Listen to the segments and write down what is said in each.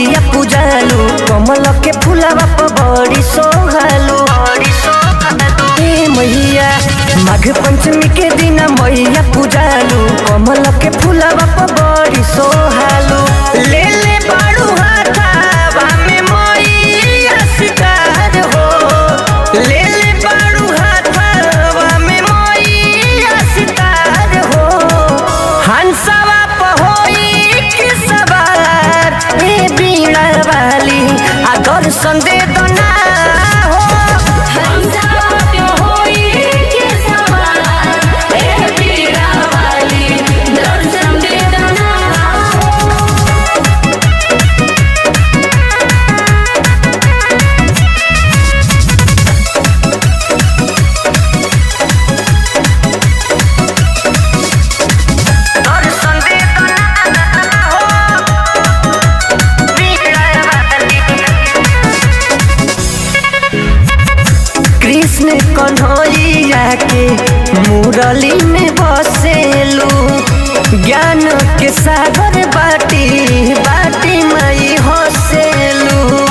मैया पूजालू कमल के फूलवा पर बड़ी सोहालू मैया माघ पंचमी के दिन मैया पूजालू कमल के फूलवा पर बड़ी सोहालू ले ले बाड़ू हाथावा में मैया शिकार हो ले ले बाड़ू हाथावा में मैया शिकार हो हंसवा पहोई की सवार हे बीड़ा वाली आ दर्शन दे दो ना कृष्ण कन्हैया के मुरली में बसेलू ज्ञान के सागर बाटी बाटी मई हसेलू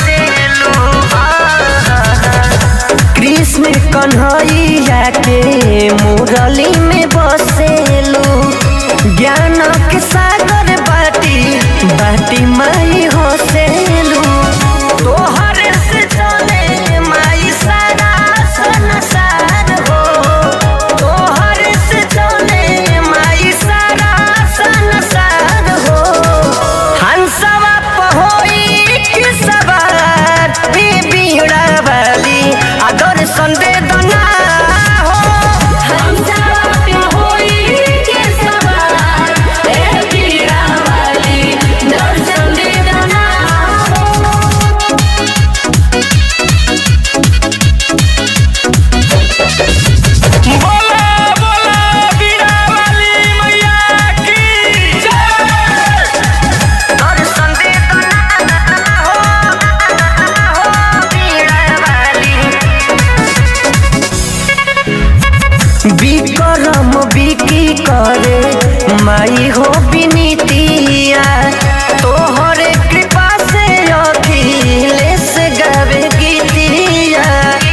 कृष्ण कन्हैया के मुरली में बसेलू ज्ञान के सागर बाटी बाटी मई हसेलू तोहर से चले माई सारा संसार हो तोहर से चले माई सारा संसार हो हंसवा पहोई की सवार हे बीड़ा वाली आ दर्शन दे दो ना विक्रम बिकी करे माई हो विनीतिया तोहरे कृपा से अखिलेश गावे गीतिया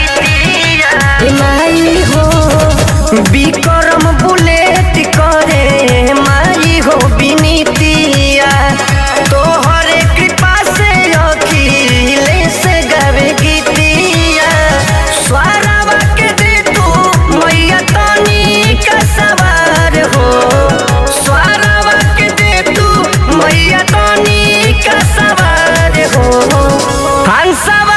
माई हो विक्रम बुलेट करे माई हो विनीतिया तोहरे कृपा से अखिलेश गावे गीतिया स्वारावा के दे तू मैया का सवार हो स्वारावा के दे तू मैया का सवार हो हंसवा